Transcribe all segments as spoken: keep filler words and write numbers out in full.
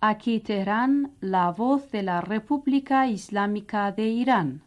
Aquí Teherán, la voz de la República Islámica de Irán.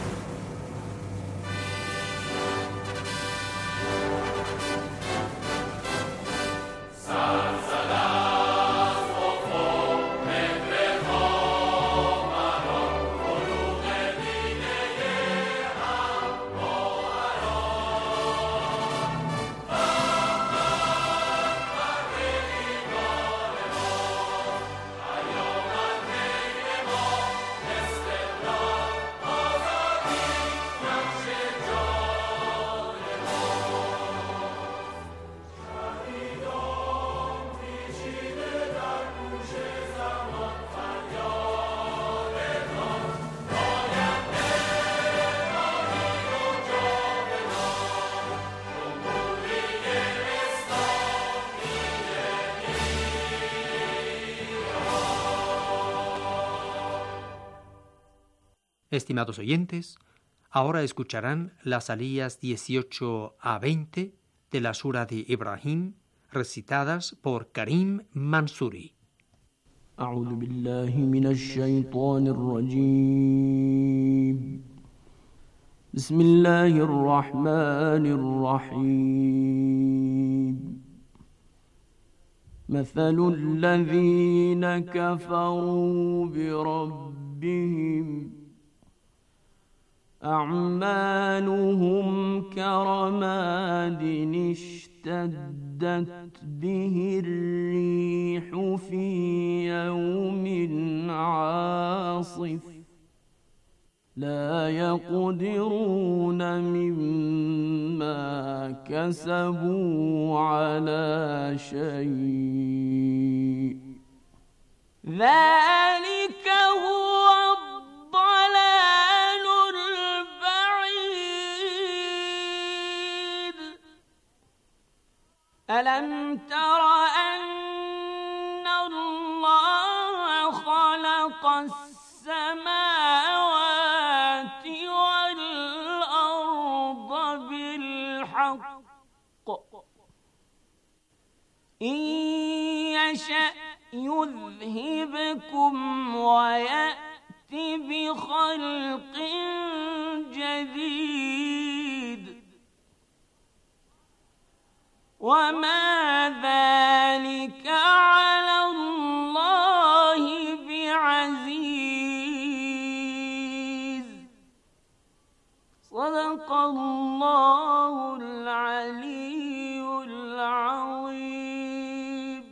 Estimados oyentes, ahora escucharán las aliyas dieciocho a veinte de la sura de Ibrahim, recitadas por Karim Mansouri. أعوذ بالله من الشيطان الرجيم بسم الله الرحمن الرحيم مثل الذين كفروا بربهم أعمالهم كرماد اشتدت به الريح في يوم عاصف لا يقدرون مما كسبوا على شيء ذلك هو ألم تر أن الله خلق السماوات والأرض بالحق إن يشأ يذهبكم ويأت بخلق جديد وما ذلك على الله بعزيز صدق الله العلي العظيم.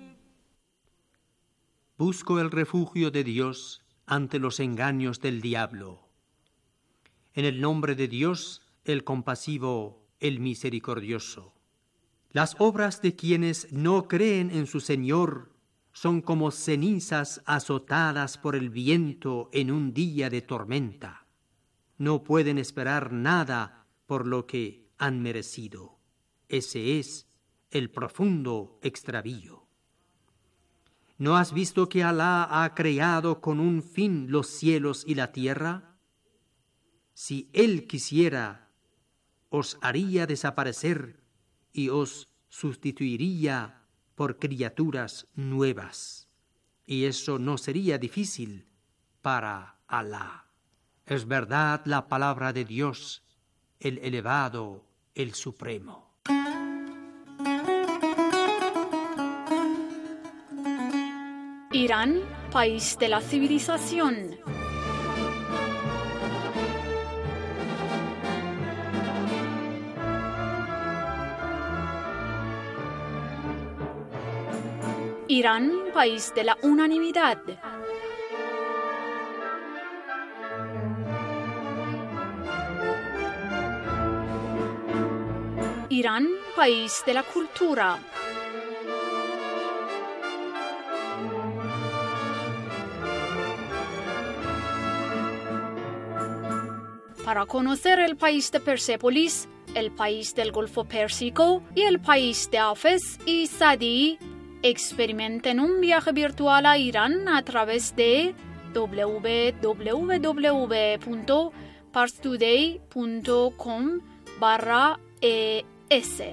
Busco el refugio de Dios ante los engaños del diablo. En el nombre de Dios, el compasivo, el misericordioso. Las obras de quienes no creen en su Señor son como cenizas azotadas por el viento en un día de tormenta. No pueden esperar nada por lo que han merecido. Ese es el profundo extravío. ¿No has visto que Alá ha creado con un fin los cielos y la tierra? Si Él quisiera, os haría desaparecer y os sustituiría por criaturas nuevas. Y eso no sería difícil para Alá. Es verdad la palabra de Dios, el elevado, el supremo. Irán, país de la civilización. Irán, país de la unanimidad. Irán, país de la cultura. Para conocer el país de Persépolis, el país del Golfo Pérsico y el país de Hafez y Sadi, experimenten un viaje virtual a Irán a través de w w w punto parstoday punto com barra es.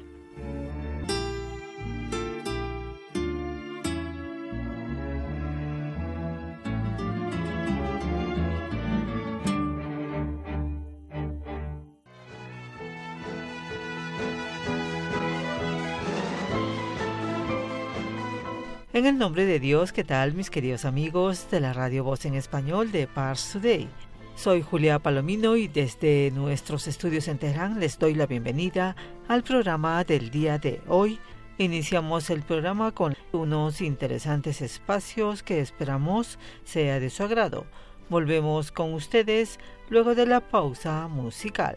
En el nombre de Dios, ¿qué tal mis queridos amigos de la Radio Voz en Español de Pars Today? Soy Julia Palomino y desde nuestros estudios en Teherán les doy la bienvenida al programa del día de hoy. Iniciamos el programa con unos interesantes espacios que esperamos sea de su agrado. Volvemos con ustedes luego de la pausa musical.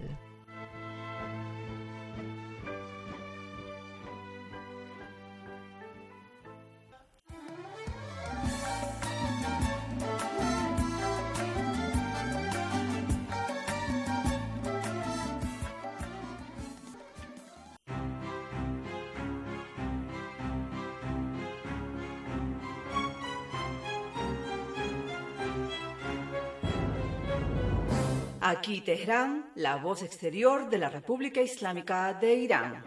Aquí Teherán, la voz exterior de la República Islámica de Irán.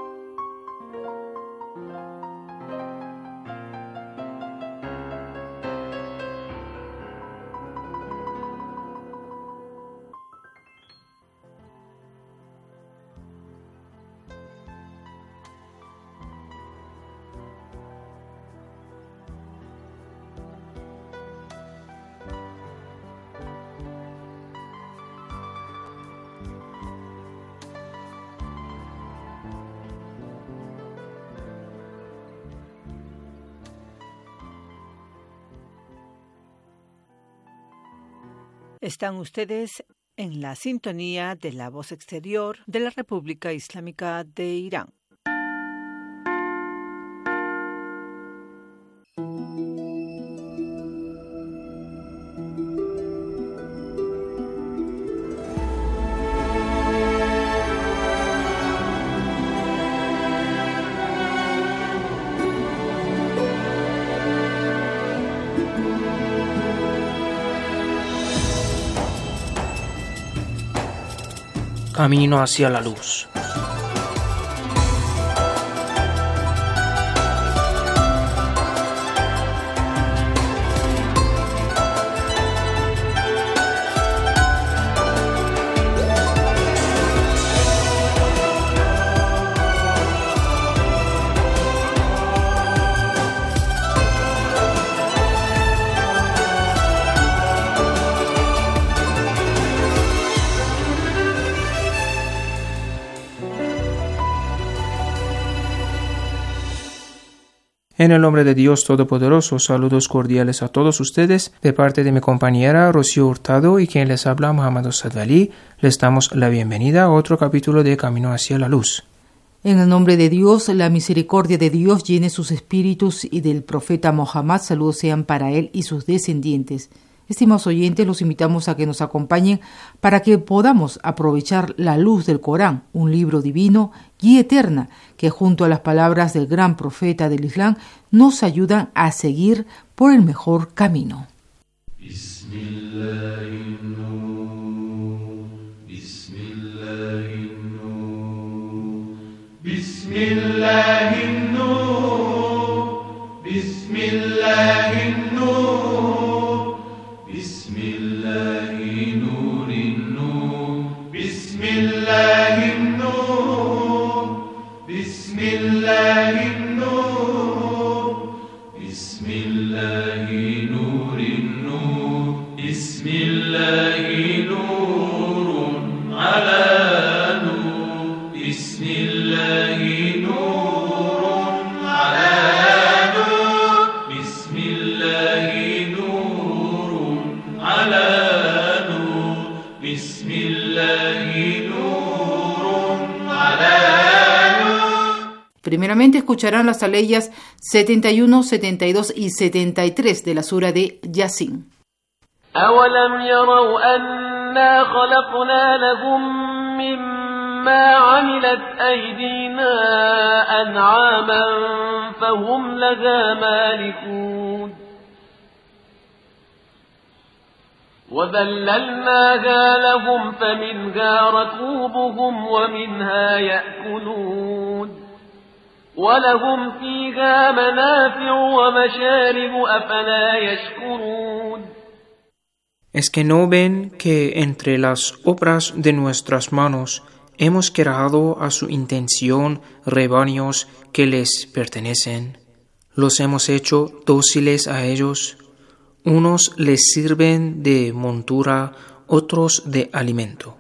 Están ustedes en la sintonía de la voz exterior de la República Islámica de Irán. Camino hacia la luz. En el nombre de Dios Todopoderoso, saludos cordiales a todos ustedes de parte de mi compañera Rocío Hurtado y quien les habla Muhammad Sadali. Les damos la bienvenida a otro capítulo de Camino hacia la Luz. En el nombre de Dios, la misericordia de Dios llene sus espíritus y del profeta Mohammed, saludos sean para él y sus descendientes. Estimados oyentes, los invitamos a que nos acompañen para que podamos aprovechar la luz del Corán, un libro divino, guía eterna, que junto a las palabras del gran profeta del Islam nos ayudan a seguir por el mejor camino. Primeramente escucharán las aleyas setenta y uno, setenta y dos y setenta y tres de la sura de Yasin. أَوَلَمْ يَرَوْا أَنَّا خَلَقْنَا لَهُم مِّمَّا عَمِلَتْ أَيْدِينَا أَنْعَامًا فَهُمْ لَهَا مَالِكُونَ وَذَلَّلْنَاهَا لَهُمْ فَمِنْهَا رَكُوبُهُمْ وَمِنْهَا يَأْكُلُونَ وَلَهُمْ فِيهَا مَنَافِعُ وَمَشَارِبُ أَفَلَا يَشْكُرُونَ. ¿Es que no ven que entre las obras de nuestras manos hemos creado a su intención rebaños que les pertenecen? los hemos hecho dóciles a ellos. Unos les sirven de montura, otros de alimento.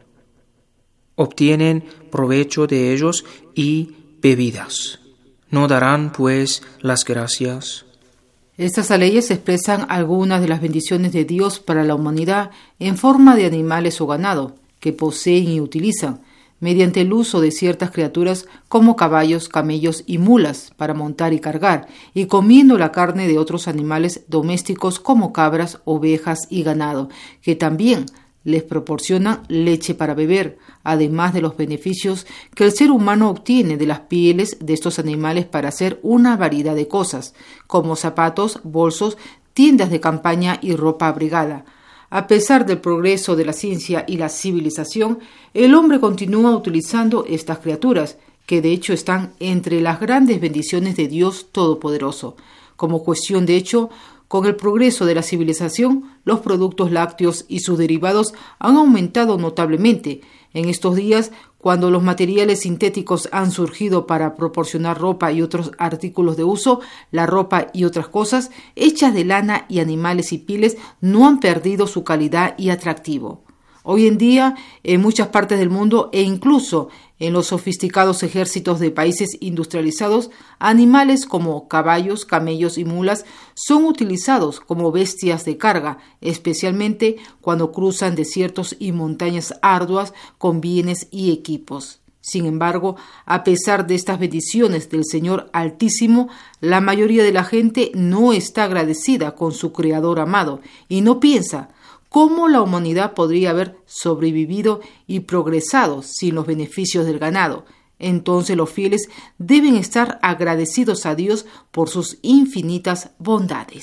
Obtienen provecho de ellos y bebidas. ¿No darán, pues, las gracias? Estas leyes expresan algunas de las bendiciones de Dios para la humanidad en forma de animales o ganado que poseen y utilizan, mediante el uso de ciertas criaturas como caballos, camellos y mulas para montar y cargar, y comiendo la carne de otros animales domésticos como cabras, ovejas y ganado, que también les proporcionan leche para beber, además de los beneficios que el ser humano obtiene de las pieles de estos animales para hacer una variedad de cosas, como zapatos, bolsos, tiendas de campaña y ropa abrigada. A pesar del progreso de la ciencia y la civilización, el hombre continúa utilizando estas criaturas, que de hecho están entre las grandes bendiciones de Dios Todopoderoso. Como cuestión de hecho, con el progreso de la civilización, los productos lácteos y sus derivados han aumentado notablemente. En estos días, cuando los materiales sintéticos han surgido para proporcionar ropa y otros artículos de uso, la ropa y otras cosas hechas de lana y animales y pieles no han perdido su calidad y atractivo. Hoy en día, en muchas partes del mundo e incluso en los sofisticados ejércitos de países industrializados, animales como caballos, camellos y mulas son utilizados como bestias de carga, especialmente cuando cruzan desiertos y montañas arduas con bienes y equipos. Sin embargo, a pesar de estas bendiciones del Señor Altísimo, la mayoría de la gente no está agradecida con su Creador amado y no piensa ¿cómo la humanidad podría haber sobrevivido y progresado sin los beneficios del ganado? Entonces los fieles deben estar agradecidos a Dios por sus infinitas bondades.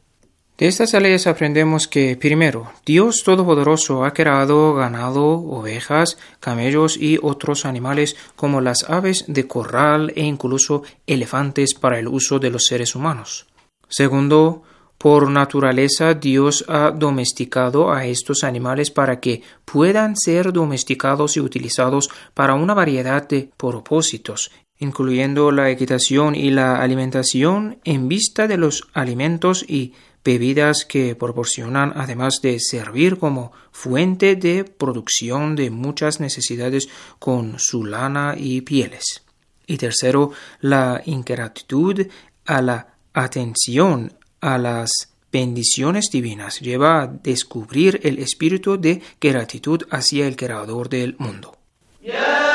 De estas leyes aprendemos que, primero, Dios Todopoderoso ha creado ganado, ovejas, camellos y otros animales como las aves de corral e incluso elefantes para el uso de los seres humanos. Segundo, por naturaleza, Dios ha domesticado a estos animales para que puedan ser domesticados y utilizados para una variedad de propósitos, incluyendo la equitación y la alimentación en vista de los alimentos y bebidas que proporcionan, además de servir como fuente de producción de muchas necesidades con su lana y pieles. Y tercero, la ingratitud a la atención a las bendiciones divinas lleva a descubrir el espíritu de gratitud hacia el Creador del mundo. Yeah.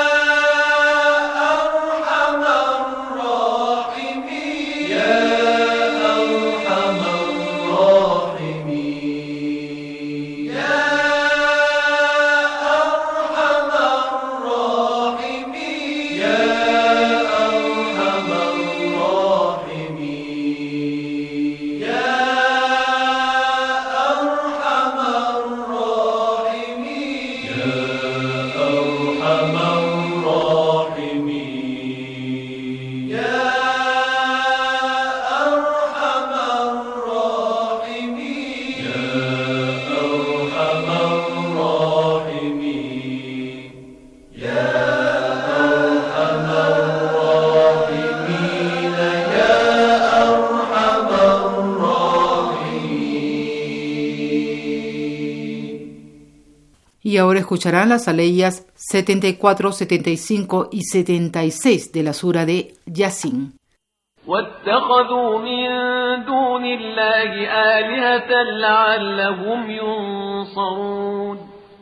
Y ahora escucharán las aleyas setenta y cuatro, setenta y cinco y setenta y seis de la sura de Yasin. واتخذوا من دون الله آلهة لعلهم ينصرون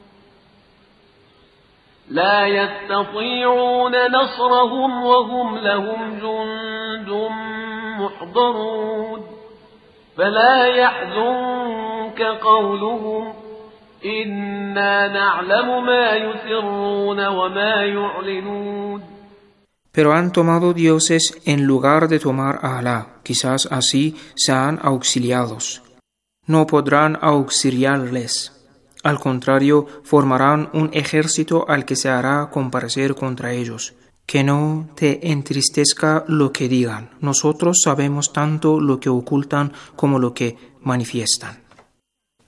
لا يستطيعون نصرهم وهم لهم جند محضرون فلا يحزنك قولهم إنا نعلم ما يسرون وما يعلنون. Pero han tomado dioses en lugar de tomar a Alá. Quizás así sean auxiliados. No podrán auxiliarles. Al contrario, formarán un ejército al que se hará comparecer contra ellos. Que no te entristezca lo que digan. Nosotros sabemos tanto lo que ocultan como lo que manifiestan.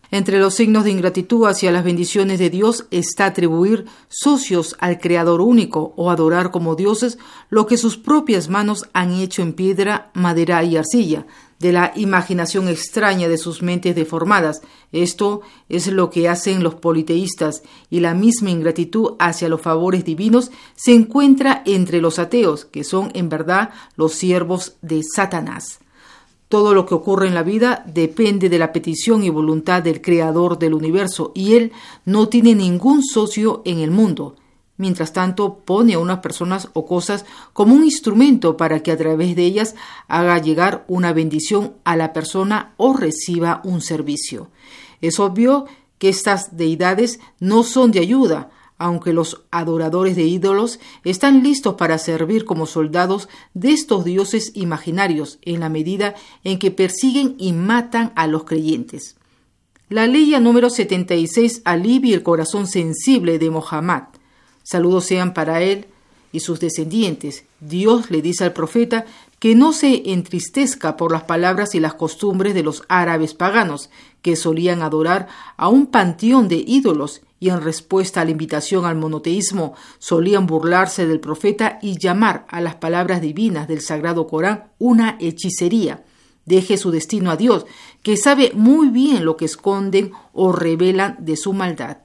Entre los signos de ingratitud hacia las bendiciones de Dios está atribuir socios al Creador único o adorar como dioses lo que sus propias manos han hecho en piedra, madera y arcilla, de la imaginación extraña de sus mentes deformadas. Esto es lo que hacen los politeístas, y la misma ingratitud hacia los favores divinos se encuentra entre los ateos, que son en verdad los siervos de Satanás. Todo lo que ocurre en la vida depende de la petición y voluntad del Creador del universo, y Él no tiene ningún socio en el mundo. Mientras tanto, pone a unas personas o cosas como un instrumento para que a través de ellas haga llegar una bendición a la persona o reciba un servicio. Es obvio que estas deidades no son de ayuda, aunque los adoradores de ídolos están listos para servir como soldados de estos dioses imaginarios en la medida en que persiguen y matan a los creyentes. La ley número setenta y seis alivia el corazón sensible de Mohammed. Saludos sean para él y sus descendientes. Dios le dice al profeta que no se entristezca por las palabras y las costumbres de los árabes paganos, que solían adorar a un panteón de ídolos, y en respuesta a la invitación al monoteísmo solían burlarse del profeta y llamar a las palabras divinas del Sagrado Corán una hechicería. Deje su destino a Dios, que sabe muy bien lo que esconden o revelan de su maldad.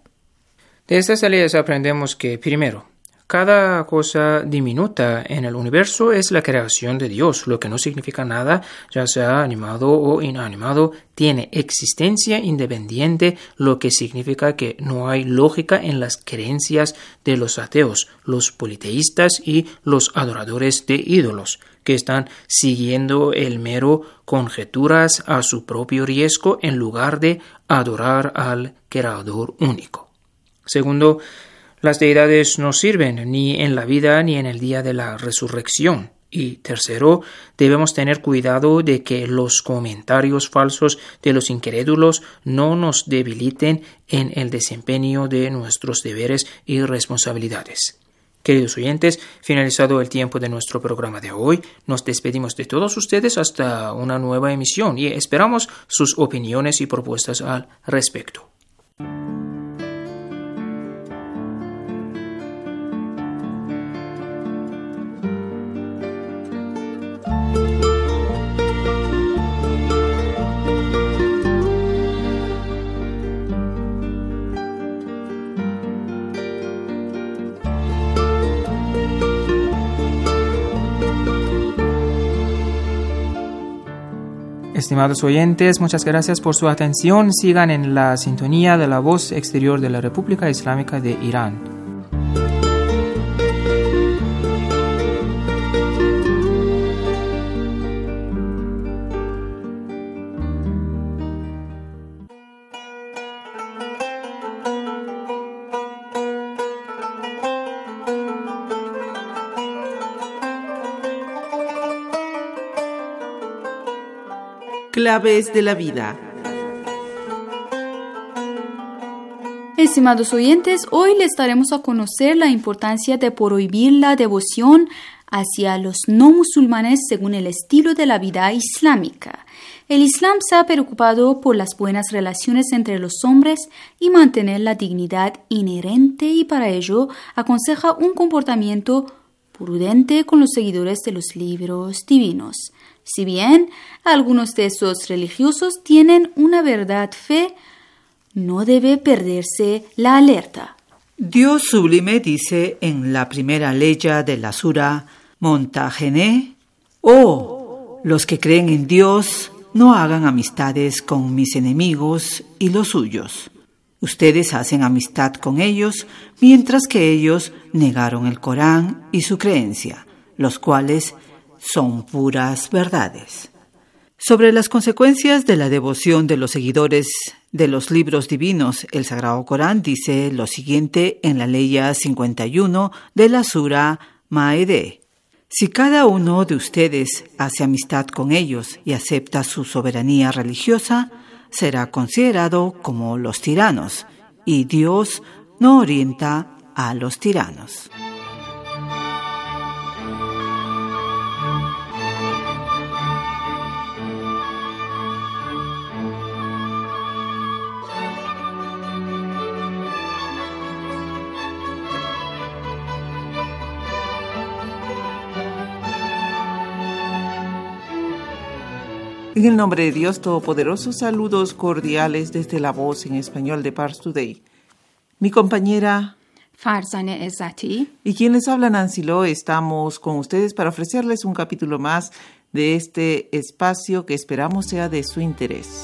De estas leyes aprendemos que, primero, cada cosa diminuta en el universo es la creación de Dios, lo que no significa nada, ya sea animado o inanimado, tiene existencia independiente, lo que significa que no hay lógica en las creencias de los ateos, los politeístas y los adoradores de ídolos, que están siguiendo el mero conjeturas a su propio riesgo en lugar de adorar al Creador único. Segundo, las deidades no sirven ni en la vida ni en el día de la resurrección. Y tercero, debemos tener cuidado de que los comentarios falsos de los incrédulos no nos debiliten en el desempeño de nuestros deberes y responsabilidades. Queridos oyentes, finalizado el tiempo de nuestro programa de hoy, nos despedimos de todos ustedes hasta una nueva emisión y esperamos sus opiniones y propuestas al respecto. Estimados oyentes, muchas gracias por su atención. Sigan en la sintonía de la voz exterior de la República Islámica de Irán. Claves de la vida. Estimados oyentes, hoy les daremos a conocer la importancia de prohibir la devoción hacia los no musulmanes según el estilo de la vida islámica. El Islam se ha preocupado por las buenas relaciones entre los hombres y mantener la dignidad inherente, y para ello aconseja un comportamiento prudente con los seguidores de los libros divinos. Si bien algunos de estos religiosos tienen una verdad fe, no debe perderse la alerta. Dios sublime dice en la primera leya de la sura Montajené: «Oh, los que creen en Dios, no hagan amistades con mis enemigos y los suyos. Ustedes hacen amistad con ellos, mientras que ellos negaron el Corán y su creencia, los cuales son puras verdades». Sobre las consecuencias de la devoción de los seguidores de los libros divinos, el Sagrado Corán dice lo siguiente en la leya cincuenta y uno de la sura Maedé: «Si cada uno de ustedes hace amistad con ellos y acepta su soberanía religiosa, será considerado como los tiranos, y Dios no orienta a los tiranos». En el nombre de Dios Todopoderoso, saludos cordiales desde La Voz en Español de Pars Today. Mi compañera Farzaneh Ezzati y quien les habla, Nancy Lo, estamos con ustedes para ofrecerles un capítulo más de este espacio que esperamos sea de su interés.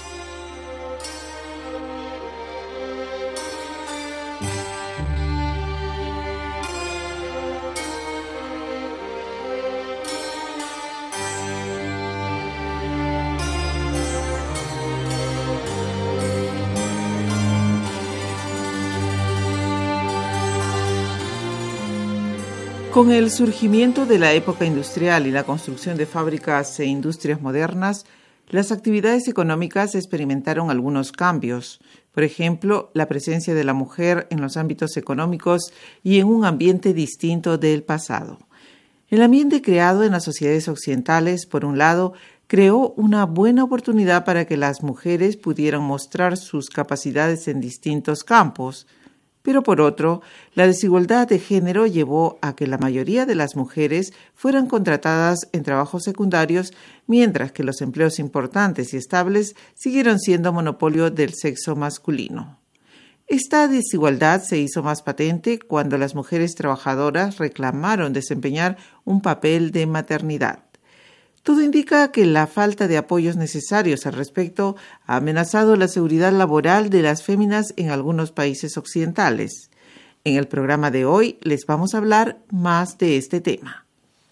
Con el surgimiento de la época industrial y la construcción de fábricas e industrias modernas, las actividades económicas experimentaron algunos cambios. Por ejemplo, la presencia de la mujer en los ámbitos económicos y en un ambiente distinto del pasado. El ambiente creado en las sociedades occidentales, por un lado, creó una buena oportunidad para que las mujeres pudieran mostrar sus capacidades en distintos campos. Pero por otro, la desigualdad de género llevó a que la mayoría de las mujeres fueran contratadas en trabajos secundarios, mientras que los empleos importantes y estables siguieron siendo monopolio del sexo masculino. Esta desigualdad se hizo más patente cuando las mujeres trabajadoras reclamaron desempeñar un papel de maternidad. Todo indica que la falta de apoyos necesarios al respecto ha amenazado la seguridad laboral de las féminas en algunos países occidentales. En el programa de hoy les vamos a hablar más de este tema.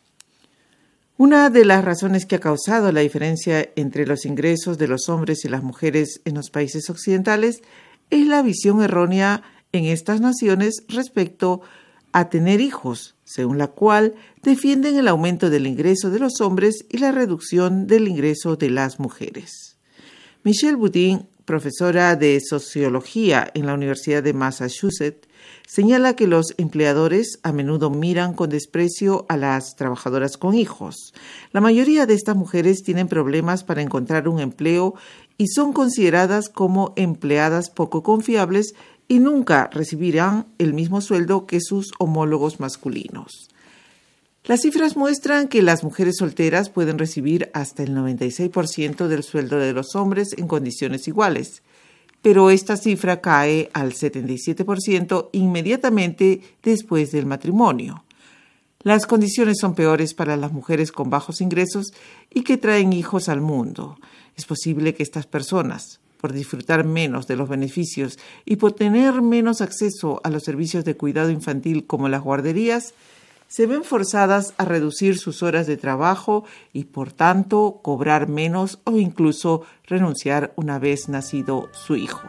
Una de las razones que ha causado la diferencia entre los ingresos de los hombres y las mujeres en los países occidentales es la visión errónea en estas naciones respecto a tener hijos, según la cual defienden el aumento del ingreso de los hombres y la reducción del ingreso de las mujeres. Michelle Boudin, profesora de Sociología en la Universidad de Massachusetts, señala que los empleadores a menudo miran con desprecio a las trabajadoras con hijos. La mayoría de estas mujeres tienen problemas para encontrar un empleo y son consideradas como empleadas poco confiables y nunca recibirán el mismo sueldo que sus homólogos masculinos. Las cifras muestran que las mujeres solteras pueden recibir hasta el noventa y seis por ciento del sueldo de los hombres en condiciones iguales, pero esta cifra cae al setenta y siete por ciento inmediatamente después del matrimonio. Las condiciones son peores para las mujeres con bajos ingresos y que traen hijos al mundo. Es posible que estas personas, por disfrutar menos de los beneficios y por tener menos acceso a los servicios de cuidado infantil como las guarderías, se ven forzadas a reducir sus horas de trabajo y, por tanto, cobrar menos o incluso renunciar una vez nacido su hijo.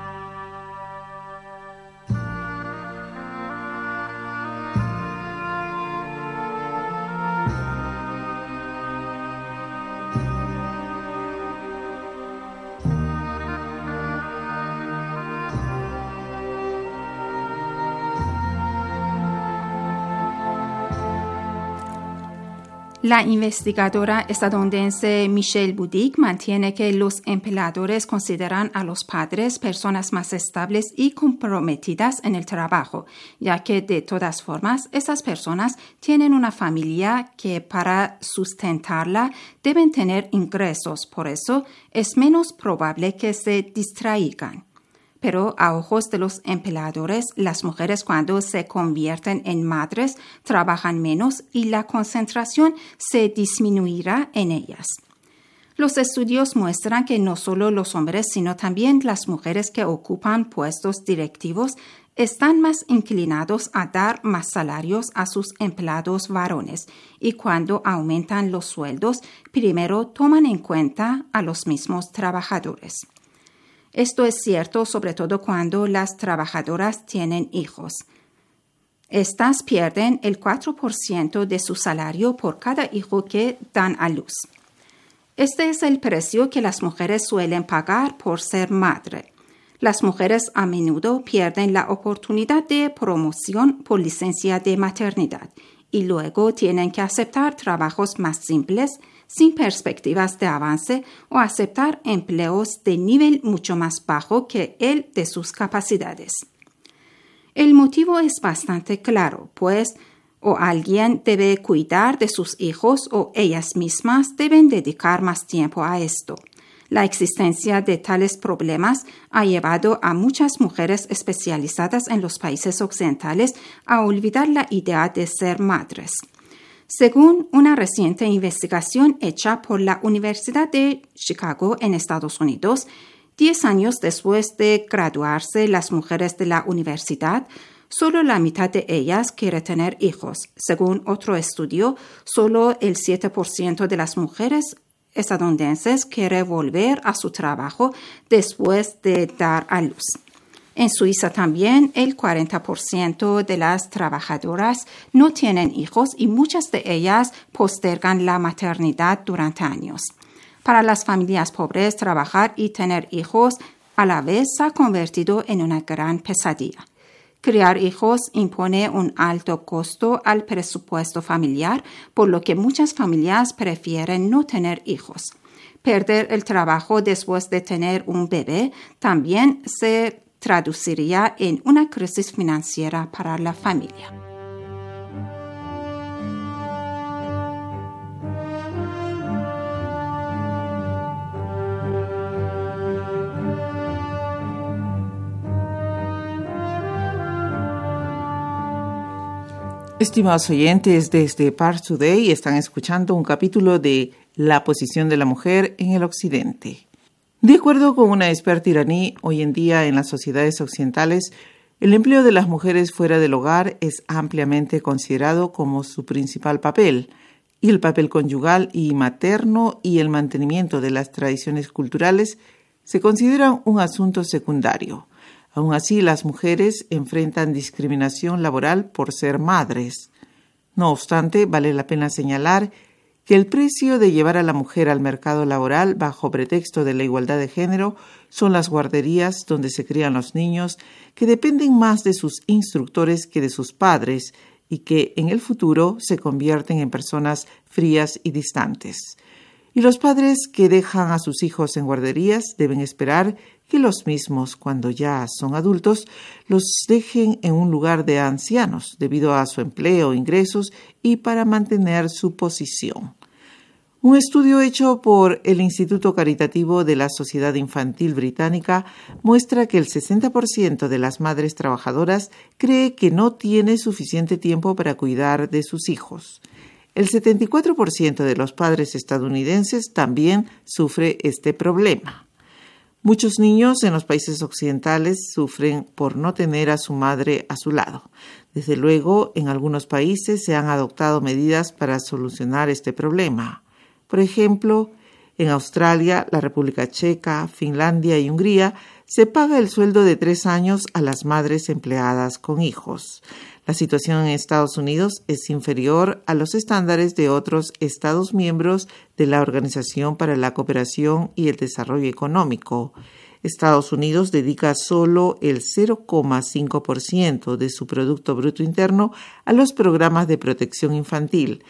La investigadora estadounidense Michelle Boudin mantiene que los empleadores consideran a los padres personas más estables y comprometidas en el trabajo, ya que de todas formas esas personas tienen una familia que para sustentarla deben tener ingresos, por eso es menos probable que se distraigan. Pero a ojos de los empleadores, las mujeres cuando se convierten en madres trabajan menos y la concentración se disminuirá en ellas. Los estudios muestran que no solo los hombres, sino también las mujeres que ocupan puestos directivos están más inclinados a dar más salarios a sus empleados varones y cuando aumentan los sueldos, primero toman en cuenta a los mismos trabajadores. Esto es cierto sobre todo cuando las trabajadoras tienen hijos. Estas pierden el cuatro por ciento de su salario por cada hijo que dan a luz. Este es el precio que las mujeres suelen pagar por ser madre. Las mujeres a menudo pierden la oportunidad de promoción por licencia de maternidad y luego tienen que aceptar trabajos más simples, sin perspectivas de avance o aceptar empleos de nivel mucho más bajo que el de sus capacidades. El motivo es bastante claro, pues O alguien debe cuidar de sus hijos o ellas mismas deben dedicar más tiempo a esto. La existencia de tales problemas ha llevado a muchas mujeres especializadas en los países occidentales a olvidar la idea de ser madres. Según una reciente investigación hecha por la Universidad de Chicago en Estados Unidos, diez años después de graduarse las mujeres de la universidad, solo la mitad de ellas quiere tener hijos. Según otro estudio, solo el siete por ciento de las mujeres estadounidenses quiere volver a su trabajo después de dar a luz. En Suiza también el cuarenta por ciento de las trabajadoras no tienen hijos y muchas de ellas postergan la maternidad durante años. Para las familias pobres, trabajar y tener hijos a la vez se ha convertido en una gran pesadilla. Criar hijos impone un alto costo al presupuesto familiar, por lo que muchas familias prefieren no tener hijos. Perder el trabajo después de tener un bebé también se traduciría en una crisis financiera para la familia. Estimados oyentes, desde Pars Today están escuchando un capítulo de La posición de la mujer en el Occidente. De acuerdo con una experta iraní, hoy en día en las sociedades occidentales, el empleo de las mujeres fuera del hogar es ampliamente considerado como su principal papel, y el papel conyugal y materno y el mantenimiento de las tradiciones culturales se consideran un asunto secundario. Aún así, las mujeres enfrentan discriminación laboral por ser madres. No obstante, vale la pena señalar que el precio de llevar a la mujer al mercado laboral bajo pretexto de la igualdad de género son las guarderías donde se crían los niños, que dependen más de sus instructores que de sus padres y que en el futuro se convierten en personas frías y distantes. Y los padres que dejan a sus hijos en guarderías deben esperar que los mismos, cuando ya son adultos, los dejen en un lugar de ancianos debido a su empleo, ingresos y para mantener su posición. Un estudio hecho por el Instituto Caritativo de la Sociedad Infantil Británica muestra que el sesenta por ciento de las madres trabajadoras cree que no tiene suficiente tiempo para cuidar de sus hijos. El setenta y cuatro por ciento de los padres estadounidenses también sufre este problema. Muchos niños en los países occidentales sufren por no tener a su madre a su lado. Desde luego, en algunos países se han adoptado medidas para solucionar este problema. Por ejemplo, en Australia, la República Checa, Finlandia y Hungría se paga el sueldo de tres años a las madres empleadas con hijos. La situación en Estados Unidos es inferior a los estándares de otros Estados miembros de la Organización para la Cooperación y el Desarrollo Económico. Estados Unidos dedica solo el cero coma cinco por ciento de su Producto Bruto Interno a los programas de protección infantil.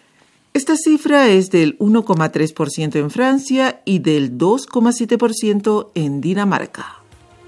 Esta cifra es del uno coma tres por ciento en Francia y del dos coma siete por ciento en Dinamarca.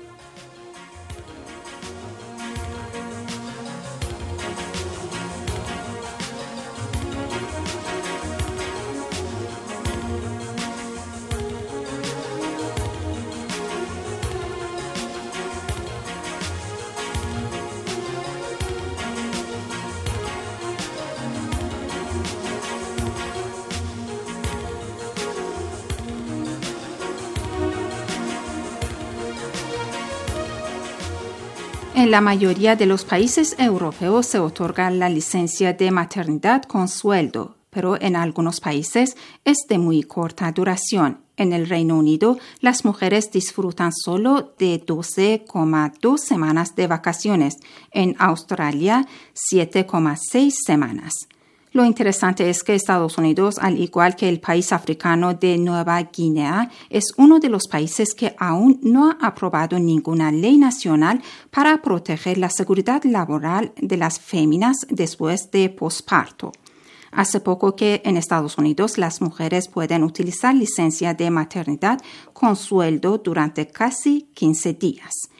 En la mayoría de los países europeos se otorga la licencia de maternidad con sueldo, pero en algunos países es de muy corta duración. En el Reino Unido, las mujeres disfrutan solo de doce coma dos semanas de vacaciones. En Australia, siete coma seis semanas. Lo interesante es que Estados Unidos, al igual que el país africano de Nueva Guinea, es uno de los países que aún no ha aprobado ninguna ley nacional para proteger la seguridad laboral de las féminas después de posparto. Hace poco que en Estados Unidos las mujeres pueden utilizar licencia de maternidad con sueldo durante casi quince días.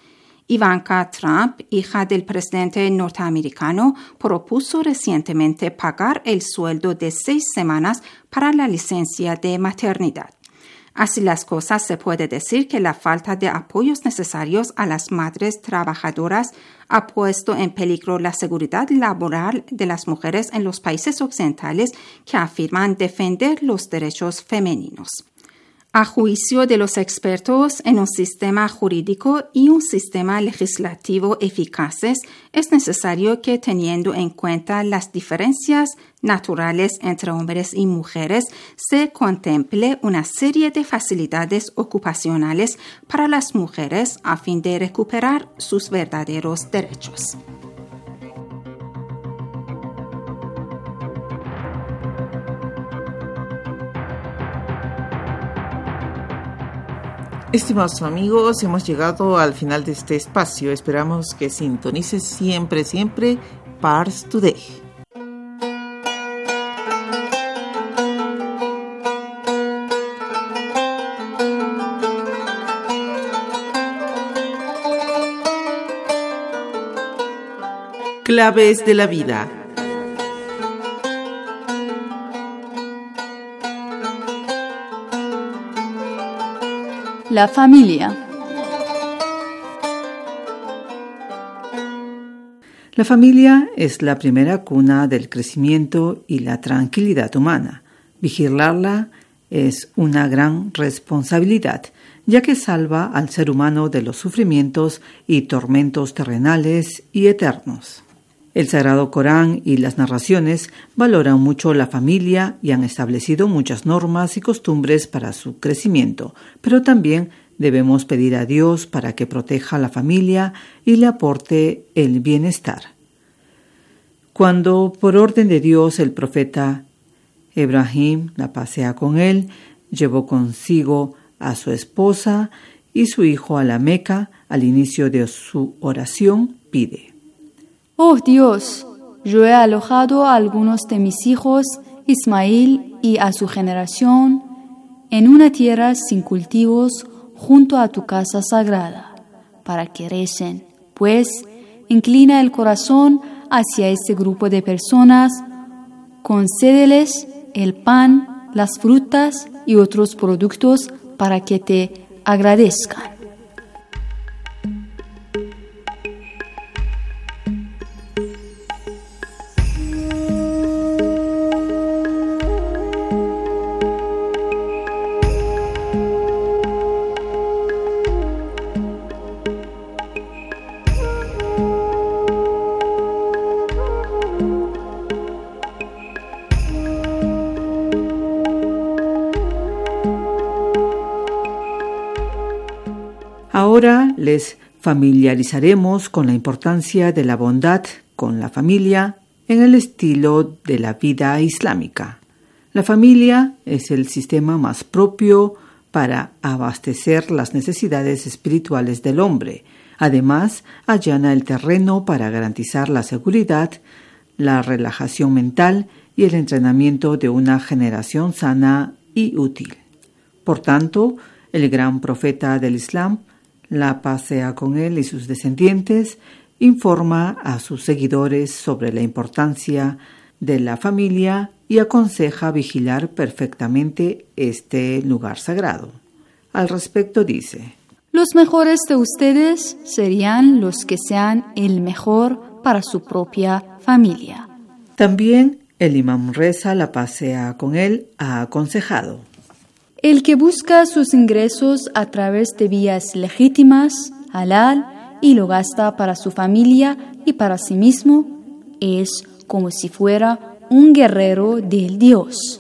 Ivanka Trump, hija del presidente norteamericano, propuso recientemente pagar el sueldo de seis semanas para la licencia de maternidad. Así las cosas, se puede decir que la falta de apoyos necesarios a las madres trabajadoras ha puesto en peligro la seguridad laboral de las mujeres en los países occidentales que afirman defender los derechos femeninos. A juicio de los expertos en un sistema jurídico y un sistema legislativo eficaces, es necesario que, teniendo en cuenta las diferencias naturales entre hombres y mujeres, se contemple una serie de facilidades ocupacionales para las mujeres a fin de recuperar sus verdaderos derechos. Estimados amigos, hemos llegado al final de este espacio. Esperamos que sintonices siempre, siempre Pars Today. Claves de la vida. La familia. La familia es la primera cuna del crecimiento y la tranquilidad humana. Vigilarla es una gran responsabilidad, ya que salva al ser humano de los sufrimientos y tormentos terrenales y eternos. El Sagrado Corán y las narraciones valoran mucho la familia y han establecido muchas normas y costumbres para su crecimiento, pero también debemos pedir a Dios para que proteja a la familia y le aporte el bienestar. Cuando, por orden de Dios, el profeta Ibrahim, la paz sea con él, llevó consigo a su esposa y su hijo a la Meca, al inicio de su oración pide: Oh Dios, yo he alojado a algunos de mis hijos, Ismael y a su generación, en una tierra sin cultivos junto a tu casa sagrada, para que recen. Pues, inclina el corazón hacia este grupo de personas, concédeles el pan, las frutas y otros productos para que te agradezcan. Ahora les familiarizaremos con la importancia de la bondad con la familia en el estilo de la vida islámica. La familia es el sistema más propio para abastecer las necesidades espirituales del hombre. Además, allana el terreno para garantizar la seguridad, la relajación mental y el entrenamiento de una generación sana y útil. Por tanto, el gran profeta del Islam, la paz sea con él y sus descendientes, informa a sus seguidores sobre la importancia de la familia y aconseja vigilar perfectamente este lugar sagrado. Al respecto dice: Los mejores de ustedes serían los que sean el mejor para su propia familia. También el imam Reza, la paz sea con él, ha aconsejado: El que busca sus ingresos a través de vías legítimas, halal, y lo gasta para su familia y para sí mismo, es como si fuera un guerrero del Dios.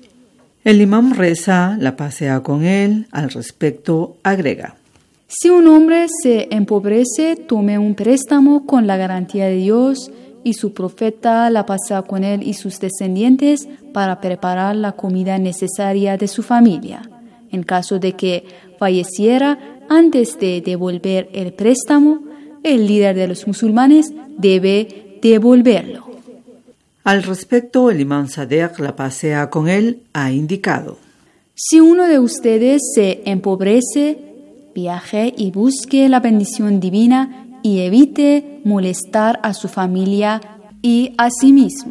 El imam Reza, la paz sea con él, al respecto agrega: Si un hombre se empobrece, tome un préstamo con la garantía de Dios y su profeta, la paz sea con él y sus descendientes, para preparar la comida necesaria de su familia. En caso de que falleciera antes de devolver el préstamo, el líder de los musulmanes debe devolverlo. Al respecto, el imam Sadegh, la paz sea con él, ha indicado: Si uno de ustedes se empobrece, viaje y busque la bendición divina y evite molestar a su familia y a sí mismo.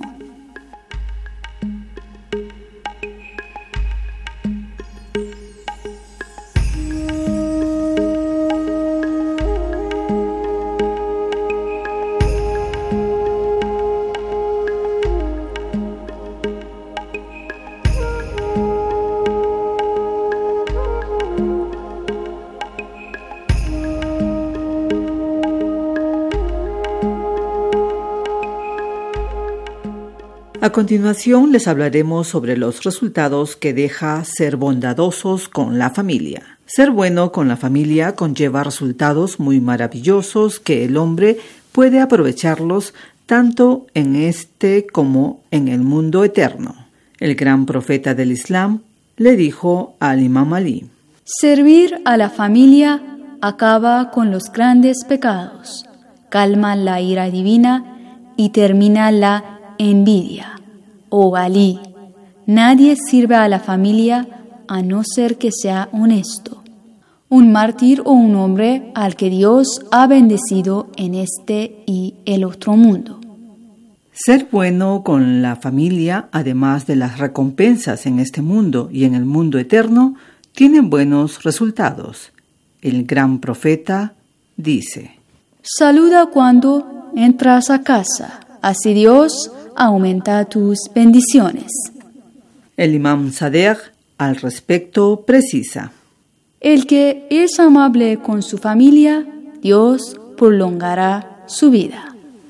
A continuación les hablaremos sobre los resultados que deja ser bondadosos con la familia. Ser bueno con la familia conlleva resultados muy maravillosos que el hombre puede aprovecharlos tanto en este como en el mundo eterno. El gran profeta del Islam le dijo al Imam Ali: servir a la familia acaba con los grandes pecados, calma la ira divina y termina la envidia. Oh Ali, nadie sirve a la familia a no ser que sea honesto, un mártir o un hombre al que Dios ha bendecido en este y el otro mundo. Ser bueno con la familia, además de las recompensas en este mundo y en el mundo eterno, tiene buenos resultados. El gran profeta dice: saluda cuando entras a casa, así Dios aumenta tus bendiciones. El Imam Sadegh al respecto precisa: el que es amable con su familia, Dios prolongará su vida.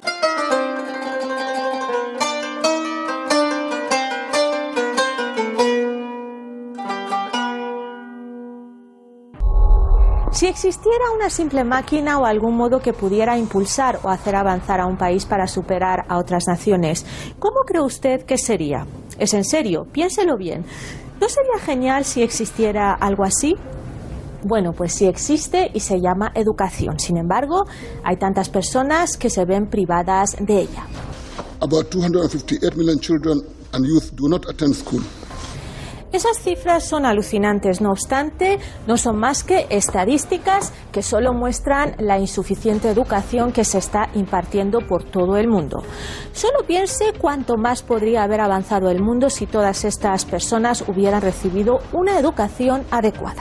Si existiera una simple máquina o algún modo que pudiera impulsar o hacer avanzar a un país para superar a otras naciones, ¿cómo cree usted que sería? Es en serio, piénselo bien. ¿No sería genial si existiera algo así? Bueno, pues sí existe y se llama educación. Sin embargo, hay tantas personas que se ven privadas de ella. About two hundred fifty-eight million children and youth do not attend school. Esas cifras son alucinantes, no obstante, no son más que estadísticas que solo muestran la insuficiente educación que se está impartiendo por todo el mundo. Solo piense cuánto más podría haber avanzado el mundo si todas estas personas hubieran recibido una educación adecuada.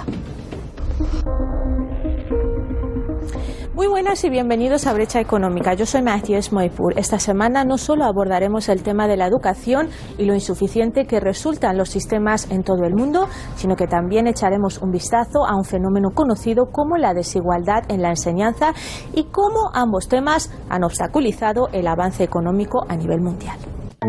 Muy buenas y bienvenidos a Brecha Económica. Yo soy Matías Moipur. Esta semana no solo abordaremos el tema de la educación y lo insuficiente que resultan los sistemas en todo el mundo, sino que también echaremos un vistazo a un fenómeno conocido como la desigualdad en la enseñanza y cómo ambos temas han obstaculizado el avance económico a nivel mundial.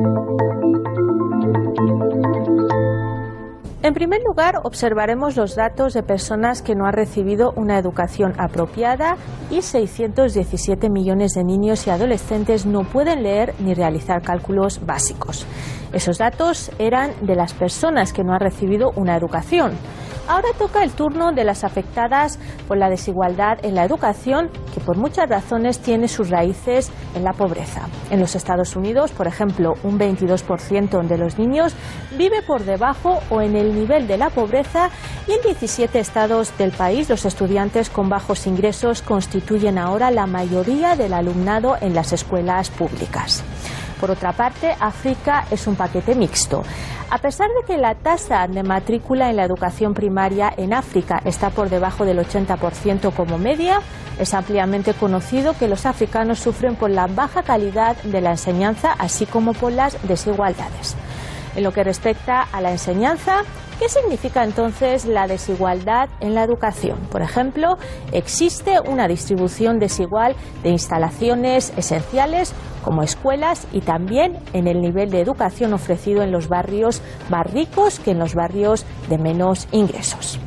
En primer lugar, observaremos los datos de personas que no han recibido una educación apropiada y seiscientos diecisiete millones de niños y adolescentes no pueden leer ni realizar cálculos básicos. Esos datos eran de las personas que no han recibido una educación. Ahora toca el turno de las afectadas por la desigualdad en la educación, que por muchas razones tiene sus raíces en la pobreza. En los Estados Unidos, por ejemplo, un veintidós por ciento de los niños vive por debajo o en el nivel de la pobreza, y en diecisiete estados del país los estudiantes con bajos ingresos constituyen ahora la mayoría del alumnado en las escuelas públicas. Por otra parte, África es un paquete mixto. A pesar de que la tasa de matrícula en la educación primaria en África está por debajo del ochenta por ciento como media, es ampliamente conocido que los africanos sufren por la baja calidad de la enseñanza, así como por las desigualdades. En lo que respecta a la enseñanza, ¿qué significa entonces la desigualdad en la educación? Por ejemplo, existe una distribución desigual de instalaciones esenciales como escuelas y también en el nivel de educación ofrecido en los barrios más ricos que en los barrios de menos ingresos.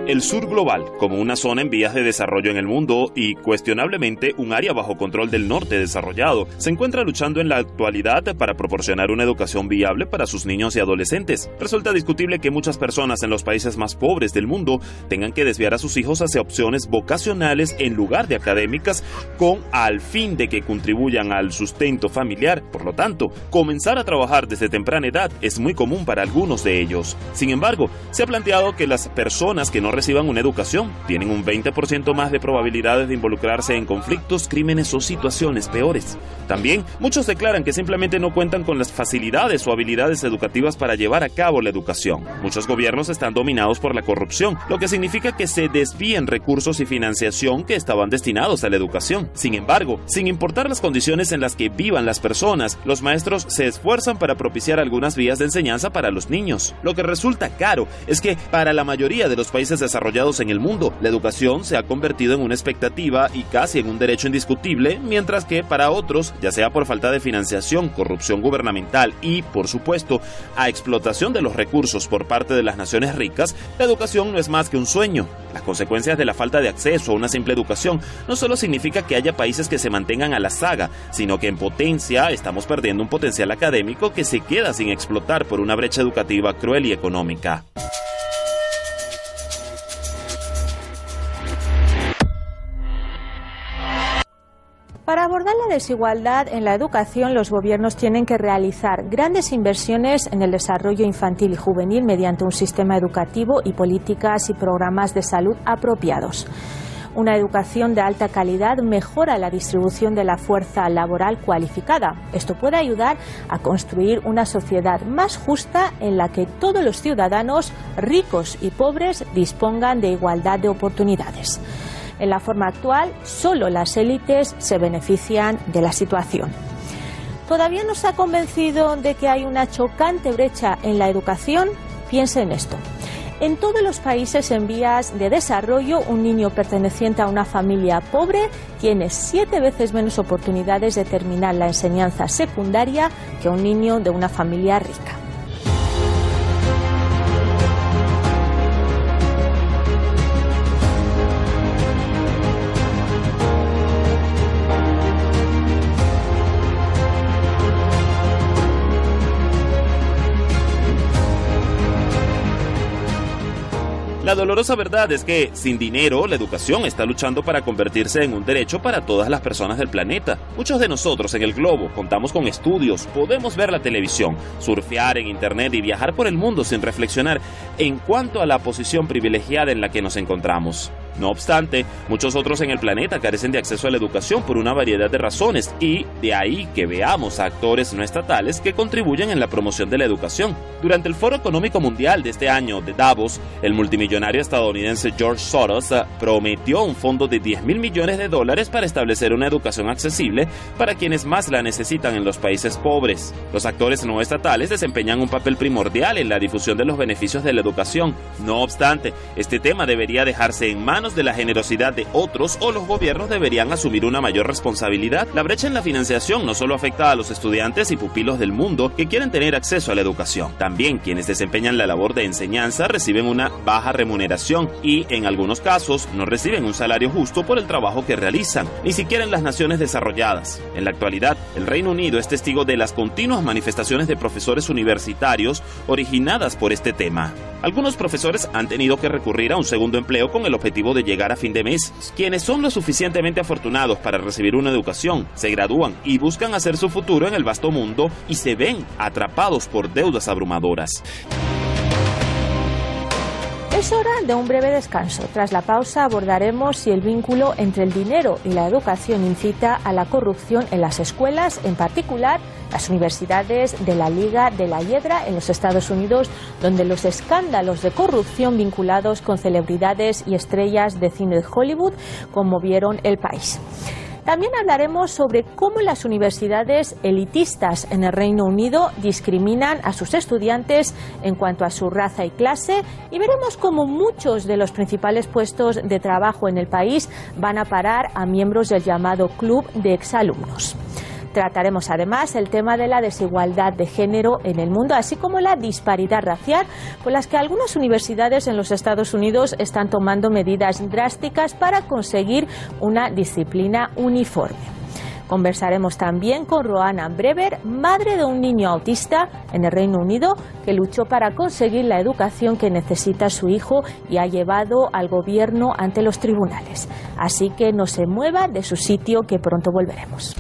El sur global, como una zona en vías de desarrollo en el mundo y, cuestionablemente, un área bajo control del norte desarrollado, se encuentra luchando en la actualidad para proporcionar una educación viable para sus niños y adolescentes. Resulta discutible que muchas personas en los países más pobres del mundo tengan que desviar a sus hijos hacia opciones vocacionales en lugar de académicas con al fin de que contribuyan al sustento familiar. Por lo tanto, comenzar a trabajar desde temprana edad es muy común para algunos de ellos. Sin embargo, se ha planteado que las personas que no reciban una educación tienen un veinte por ciento más de probabilidades de involucrarse en conflictos, crímenes o situaciones peores. También, muchos declaran que simplemente no cuentan con las facilidades o habilidades educativas para llevar a cabo la educación. Muchos gobiernos están dominados por la corrupción, lo que significa que se desvían recursos y financiación que estaban destinados a la educación. Sin embargo, sin importar las condiciones en las que vivan las personas, los maestros se esfuerzan para propiciar algunas vías de enseñanza para los niños. Lo que resulta caro es que, para la mayoría de los países desarrollados en el mundo, la educación se ha convertido en una expectativa y casi en un derecho indiscutible, mientras que para otros, ya sea por falta de financiación, corrupción gubernamental y, por supuesto, a explotación de los recursos por parte de las naciones ricas, la educación no es más que un sueño. Las consecuencias de la falta de acceso a una simple educación no solo significa que haya países que se mantengan a la saga, sino que en potencia estamos perdiendo un potencial académico que se queda sin explotar por una brecha educativa cruel y económica. Para abordar la desigualdad en la educación, los gobiernos tienen que realizar grandes inversiones en el desarrollo infantil y juvenil mediante un sistema educativo y políticas y programas de salud apropiados. Una educación de alta calidad mejora la distribución de la fuerza laboral cualificada. Esto puede ayudar a construir una sociedad más justa en la que todos los ciudadanos, ricos y pobres, dispongan de igualdad de oportunidades. En la forma actual, solo las élites se benefician de la situación. ¿Todavía no se ha convencido de que hay una chocante brecha en la educación? Piense en esto. En todos los países en vías de desarrollo, un niño perteneciente a una familia pobre tiene siete veces menos oportunidades de terminar la enseñanza secundaria que un niño de una familia rica. La dolorosa verdad es que, sin dinero, la educación está luchando para convertirse en un derecho para todas las personas del planeta. Muchos de nosotros en el globo contamos con estudios, podemos ver la televisión, surfear en internet y viajar por el mundo sin reflexionar en cuanto a la posición privilegiada en la que nos encontramos. No obstante, muchos otros en el planeta carecen de acceso a la educación por una variedad de razones y de ahí que veamos a actores no estatales que contribuyen en la promoción de la educación. Durante el Foro Económico Mundial de este año de Davos, el multimillonario estadounidense George Soros prometió un fondo de diez mil millones de dólares para establecer una educación accesible para quienes más la necesitan en los países pobres. Los actores no estatales desempeñan un papel primordial en la difusión de los beneficios de la educación. No obstante, este tema debería dejarse en manos de la generosidad de otros o los gobiernos deberían asumir una mayor responsabilidad. La brecha en la financiación no solo afecta a los estudiantes y pupilos del mundo que quieren tener acceso a la educación. También quienes desempeñan la labor de enseñanza reciben una baja remuneración y, en algunos casos, no reciben un salario justo por el trabajo que realizan, ni siquiera en las naciones desarrolladas. En la actualidad, el Reino Unido es testigo de las continuas manifestaciones de profesores universitarios originadas por este tema. Algunos profesores han tenido que recurrir a un segundo empleo con el objetivo de llegar a fin de mes. Quienes son lo suficientemente afortunados para recibir una educación, se gradúan y buscan hacer su futuro en el vasto mundo y se ven atrapados por deudas abrumadoras. Es hora de un breve descanso. Tras la pausa abordaremos si el vínculo entre el dinero y la educación incita a la corrupción en las escuelas, en particular las universidades de la Liga de la Hiedra en los Estados Unidos, donde los escándalos de corrupción vinculados con celebridades y estrellas de cine de Hollywood conmovieron el país. También hablaremos sobre cómo las universidades elitistas en el Reino Unido discriminan a sus estudiantes en cuanto a su raza y clase, y veremos cómo muchos de los principales puestos de trabajo en el país van a parar a miembros del llamado Club de Exalumnos. Trataremos además el tema de la desigualdad de género en el mundo, así como la disparidad racial, por las que algunas universidades en los Estados Unidos están tomando medidas drásticas para conseguir una disciplina uniforme. Conversaremos también con Roanna Brewer, madre de un niño autista en el Reino Unido que luchó para conseguir la educación que necesita su hijo y ha llevado al gobierno ante los tribunales. Así que no se mueva de su sitio, que pronto volveremos.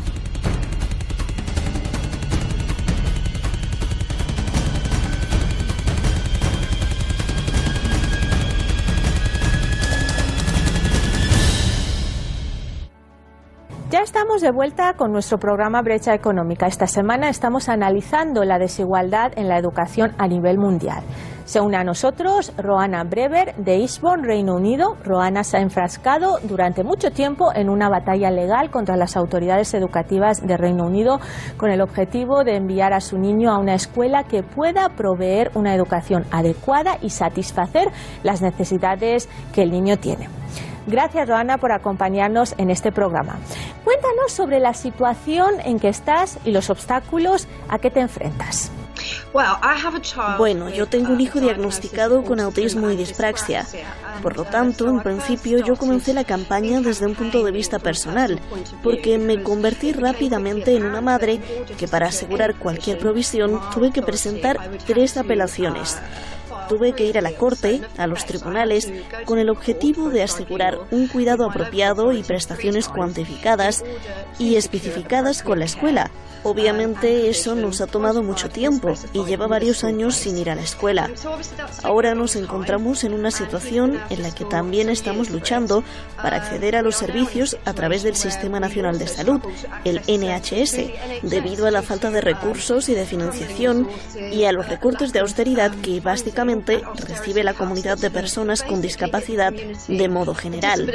Ya estamos de vuelta con nuestro programa Brecha Económica. Esta semana estamos analizando la desigualdad en la educación a nivel mundial. Se une a nosotros Roanna Brewer de Eastbourne, Reino Unido. Roanna se ha enfrascado durante mucho tiempo en una batalla legal contra las autoridades educativas de Reino Unido con el objetivo de enviar a su niño a una escuela que pueda proveer una educación adecuada y satisfacer las necesidades que el niño tiene. Gracias, Roanna, por acompañarnos en este programa. Cuéntanos sobre la situación en que estás y los obstáculos a que te enfrentas. Bueno, yo tengo un hijo diagnosticado con autismo y dispraxia. Por lo tanto, en principio yo comencé la campaña desde un punto de vista personal, porque me convertí rápidamente en una madre que, para asegurar cualquier provisión, tuve que presentar tres apelaciones. Tuve que ir a la corte, a los tribunales, con el objetivo de asegurar un cuidado apropiado y prestaciones cuantificadas y especificadas con la escuela. Obviamente eso nos ha tomado mucho tiempo y lleva varios años sin ir a la escuela. Ahora nos encontramos en una situación en la que también estamos luchando para acceder a los servicios a través del Sistema Nacional de Salud, el N H S, debido a la falta de recursos y de financiación y a los recortes de austeridad que básicamente recibe la comunidad de personas con discapacidad de modo general.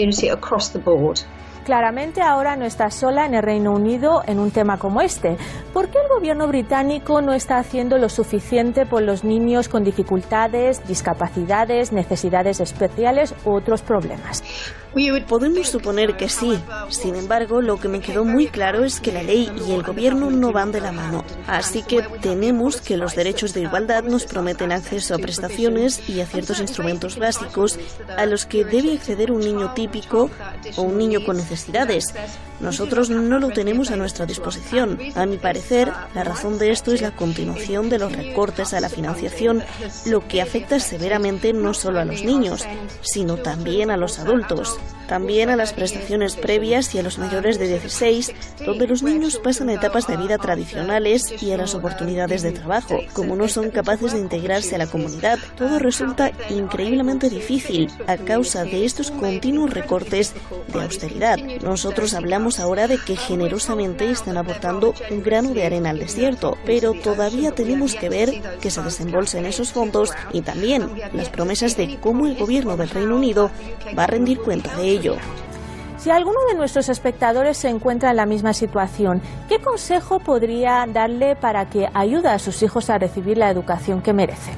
Claramente ahora no estás sola en el Reino Unido en un tema como este. ¿Por qué el gobierno británico no está haciendo lo suficiente por los niños con dificultades, discapacidades, necesidades especiales u otros problemas? Podemos suponer que sí. Sin embargo, lo que me quedó muy claro es que la ley y el gobierno no van de la mano. Así que tenemos que los derechos de igualdad nos prometen acceso a prestaciones y a ciertos instrumentos básicos a los que debe acceder un niño típico o un niño con necesidades. Nosotros no lo tenemos a nuestra disposición. A mi parecer, la razón de esto es la continuación de los recortes a la financiación, lo que afecta severamente no solo a los niños, sino también a los adultos. También a las prestaciones previas y a los mayores de dieciséis, donde los niños pasan a etapas de vida tradicionales y a las oportunidades de trabajo. Como no son capaces de integrarse a la comunidad, todo resulta increíblemente difícil a causa de estos continuos recortes de austeridad. Nosotros hablamos ahora de que generosamente están aportando un grano de arena al desierto, pero todavía tenemos que ver que se desembolsen esos fondos y también las promesas de cómo el gobierno del Reino Unido va a rendir cuenta de ello. Si alguno de nuestros espectadores se encuentra en la misma situación, ¿qué consejo podría darle para que ayude a sus hijos a recibir la educación que merecen?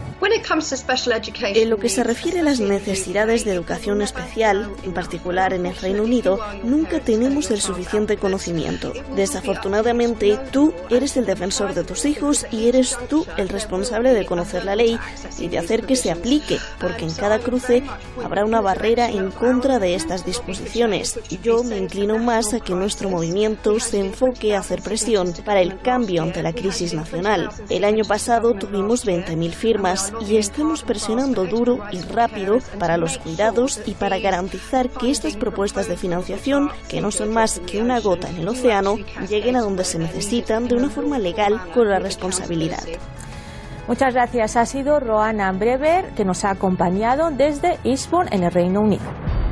En lo que se refiere a las necesidades de educación especial, en particular en el Reino Unido, nunca tenemos el suficiente conocimiento. Desafortunadamente, tú eres el defensor de tus hijos y eres tú el responsable de conocer la ley y de hacer que se aplique, porque en cada cruce habrá una barrera en contra de estas disposiciones. Yo me inclino más a que nuestro movimiento se enfoque a hacer presión para el cambio ante la crisis nacional. El año pasado tuvimos veinte mil firmas y estamos presionando duro y rápido para los cuidados y para garantizar que estas propuestas de financiación, que no son más que una gota en el océano, lleguen a donde se necesitan de una forma legal con la responsabilidad. Muchas gracias. Ha sido Roanna Brewer, que nos ha acompañado desde Eastbourne, en el Reino Unido.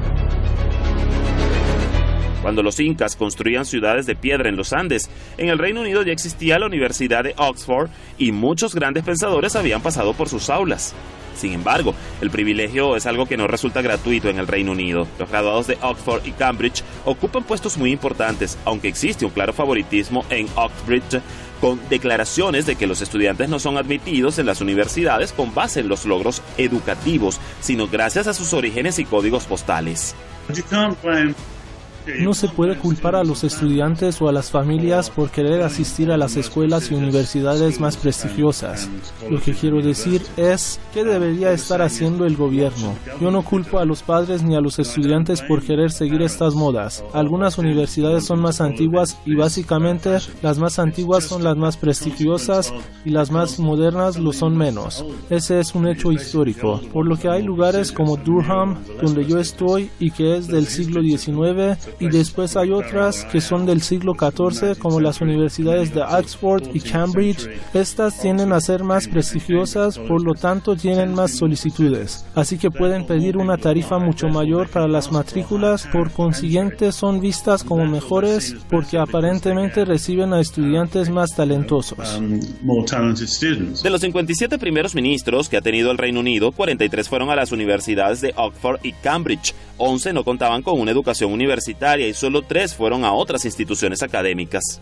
Cuando los incas construían ciudades de piedra en los Andes, en el Reino Unido ya existía la Universidad de Oxford y muchos grandes pensadores habían pasado por sus aulas. Sin embargo, el privilegio es algo que no resulta gratuito en el Reino Unido. Los graduados de Oxford y Cambridge ocupan puestos muy importantes, aunque existe un claro favoritismo en Oxbridge, con declaraciones de que los estudiantes no son admitidos en las universidades con base en los logros educativos, sino gracias a sus orígenes y códigos postales. No se puede culpar a los estudiantes o a las familias por querer asistir a las escuelas y universidades más prestigiosas. Lo que quiero decir es, ¿qué debería estar haciendo el gobierno? Yo no culpo a los padres ni a los estudiantes por querer seguir estas modas. Algunas universidades son más antiguas y básicamente las más antiguas son las más prestigiosas y las más modernas lo son menos. Ese es un hecho histórico, por lo que hay lugares como Durham, donde yo estoy y que es del siglo diecinueve, y después hay otras que son del siglo catorce, como las universidades de Oxford y Cambridge. Estas tienden a ser más prestigiosas, por lo tanto tienen más solicitudes, así que pueden pedir una tarifa mucho mayor para las matrículas, por consiguiente son vistas como mejores porque aparentemente reciben a estudiantes más talentosos. De los cincuenta y siete primeros ministros que ha tenido el Reino Unido, cuarenta y tres fueron a las universidades de Oxford y Cambridge, once no contaban con una educación universitaria y solo tres fueron a otras instituciones académicas.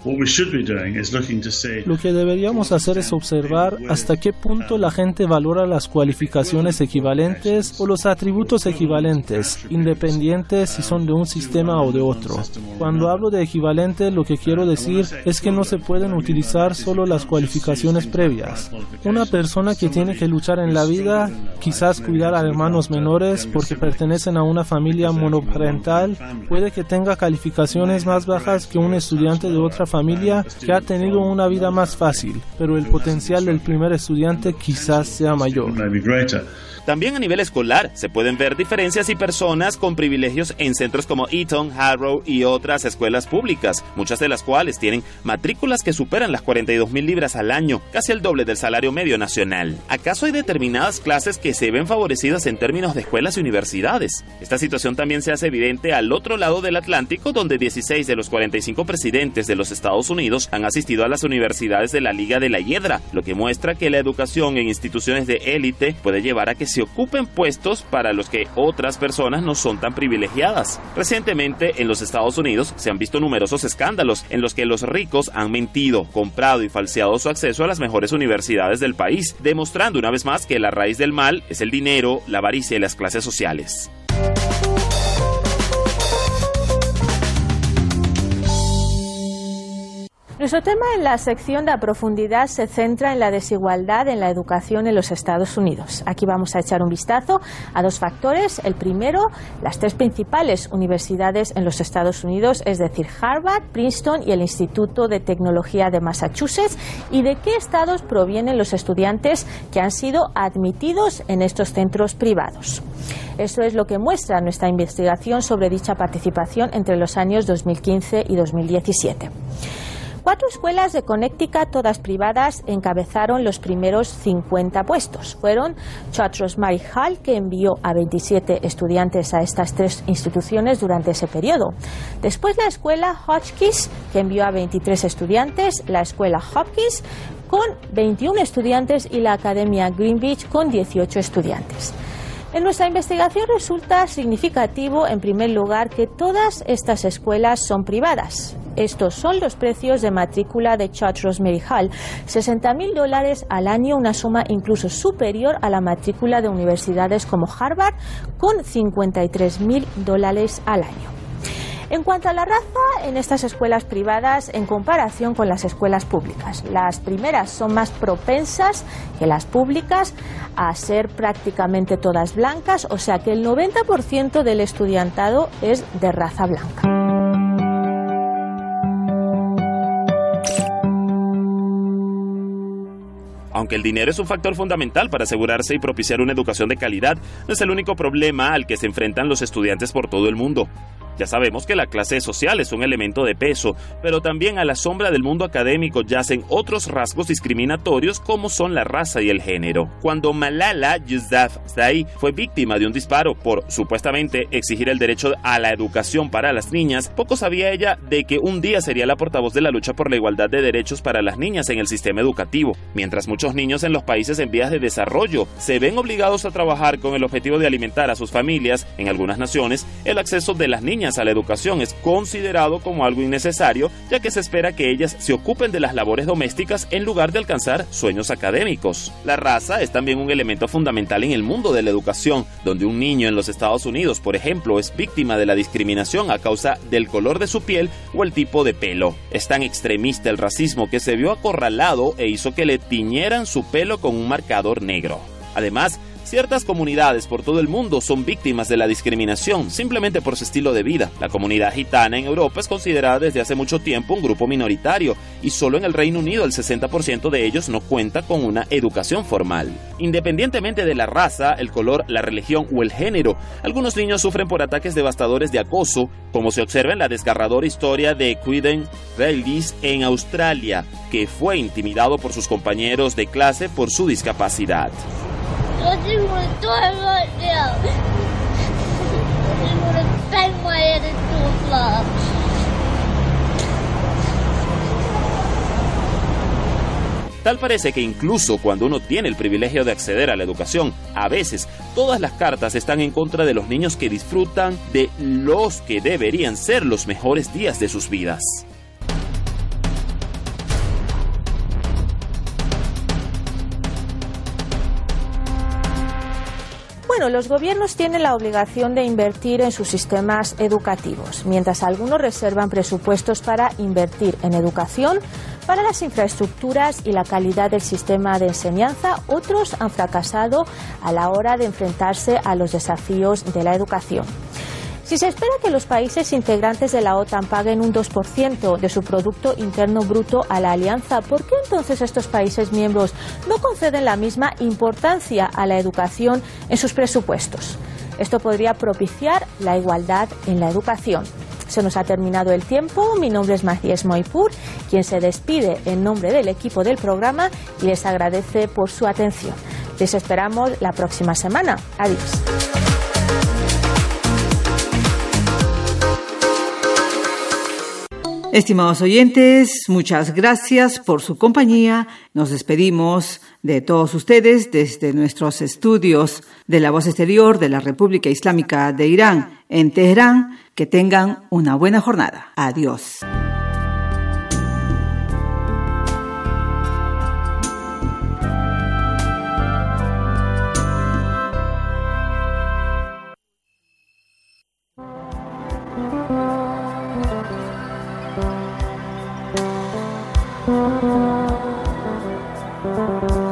Lo que deberíamos hacer es observar hasta qué punto la gente valora las cualificaciones equivalentes o los atributos equivalentes, independientes si son de un sistema o de otro. Cuando hablo de equivalente, lo que quiero decir es que no se pueden utilizar solo las cualificaciones previas. Una persona que tiene que luchar en la vida, quizás cuidar a hermanos menores porque pertenecen a una familia monoparental, puede que tenga calificaciones más bajas que un estudiante de otra familia que ha tenido una vida más fácil, pero el potencial del primer estudiante quizás sea mayor. También a nivel escolar se pueden ver diferencias y personas con privilegios en centros como Eton, Harrow y otras escuelas públicas, muchas de las cuales tienen matrículas que superan las cuarenta y dos mil libras al año, casi el doble del salario medio nacional. ¿Acaso hay determinadas clases que se ven favorecidas en términos de escuelas y universidades? Esta situación también se hace evidente al otro lado del Atlántico, donde dieciséis de los cuarenta y cinco presidentes de los Estados Unidos han asistido a las universidades de la Liga de la Hiedra, lo que muestra que la educación en instituciones de élite puede llevar a que se ocupen puestos para los que otras personas no son tan privilegiadas. Recientemente, en los Estados Unidos, se han visto numerosos escándalos en los que los ricos han mentido, comprado y falseado su acceso a las mejores universidades del país, demostrando una vez más que la raíz del mal es el dinero, la avaricia y las clases sociales. Nuestro tema en la sección de A Profundidad se centra en la desigualdad en la educación en los Estados Unidos. Aquí vamos a echar un vistazo a dos factores. El primero, las tres principales universidades en los Estados Unidos, es decir, Harvard, Princeton y el Instituto de Tecnología de Massachusetts, y de qué estados provienen los estudiantes que han sido admitidos en estos centros privados. Esto es lo que muestra nuestra investigación sobre dicha participación entre los años dos mil quince y dos mil diecisiete. Cuatro escuelas de Connecticut, todas privadas, encabezaron los primeros cincuenta puestos. Fueron Chartres Mary Hall, que envió a veintisiete estudiantes a estas tres instituciones durante ese periodo. Después la escuela Hotchkiss, que envió a veintitrés estudiantes, la escuela Hopkins con veintiún estudiantes y la Academia Greenwich con dieciocho estudiantes. En nuestra investigación resulta significativo, en primer lugar, que todas estas escuelas son privadas. Estos son los precios de matrícula de Chartres Mary Hall, sesenta mil dólares al año, una suma incluso superior a la matrícula de universidades como Harvard, con cincuenta y tres mil dólares al año. En cuanto a la raza, en estas escuelas privadas, en comparación con las escuelas públicas, las primeras son más propensas que las públicas a ser prácticamente todas blancas, o sea que el noventa por ciento del estudiantado es de raza blanca. Aunque el dinero es un factor fundamental para asegurarse y propiciar una educación de calidad, no es el único problema al que se enfrentan los estudiantes por todo el mundo. Ya sabemos que la clase social es un elemento de peso, pero también a la sombra del mundo académico yacen otros rasgos discriminatorios como son la raza y el género. Cuando Malala Yousafzai fue víctima de un disparo por supuestamente exigir el derecho a la educación para las niñas, poco sabía ella de que un día sería la portavoz de la lucha por la igualdad de derechos para las niñas en el sistema educativo. Mientras muchos niños en los países en vías de desarrollo se ven obligados a trabajar con el objetivo de alimentar a sus familias, en algunas naciones el acceso de las niñas niñas a la educación es considerado como algo innecesario, ya que se espera que ellas se ocupen de las labores domésticas en lugar de alcanzar sueños académicos. La raza es también un elemento fundamental en el mundo de la educación, donde un niño en los Estados Unidos, por ejemplo, es víctima de la discriminación a causa del color de su piel o el tipo de pelo. Es tan extremista el racismo que se vio acorralado e hizo que le tiñeran su pelo con un marcador negro. Además, ciertas comunidades por todo el mundo son víctimas de la discriminación simplemente por su estilo de vida. La comunidad gitana en Europa es considerada desde hace mucho tiempo un grupo minoritario y solo en el Reino Unido el sesenta por ciento de ellos no cuenta con una educación formal. Independientemente de la raza, el color, la religión o el género, algunos niños sufren por ataques devastadores de acoso, como se observa en la desgarradora historia de Quiden Davies en Australia, que fue intimidado por sus compañeros de clase por su discapacidad. I just want to die right now. I just want to bang my head into a floor. Tal parece que incluso cuando uno tiene el privilegio de acceder a la educación, a veces todas las cartas están en contra de los niños que disfrutan de los que deberían ser los mejores días de sus vidas. Bueno, los gobiernos tienen la obligación de invertir en sus sistemas educativos, mientras algunos reservan presupuestos para invertir en educación, para las infraestructuras y la calidad del sistema de enseñanza, otros han fracasado a la hora de enfrentarse a los desafíos de la educación. Si se espera que los países integrantes de la OTAN paguen un dos por ciento de su Producto Interno Bruto a la Alianza, ¿por qué entonces estos países miembros no conceden la misma importancia a la educación en sus presupuestos? Esto podría propiciar la igualdad en la educación. Se nos ha terminado el tiempo. Mi nombre es Macías Moipur, quien se despide en nombre del equipo del programa y les agradece por su atención. Les esperamos la próxima semana. Adiós. Estimados oyentes, muchas gracias por su compañía. Nos despedimos de todos ustedes desde nuestros estudios de la Voz Exterior de la República Islámica de Irán en Teherán. Que tengan una buena jornada. Adiós. Thank you.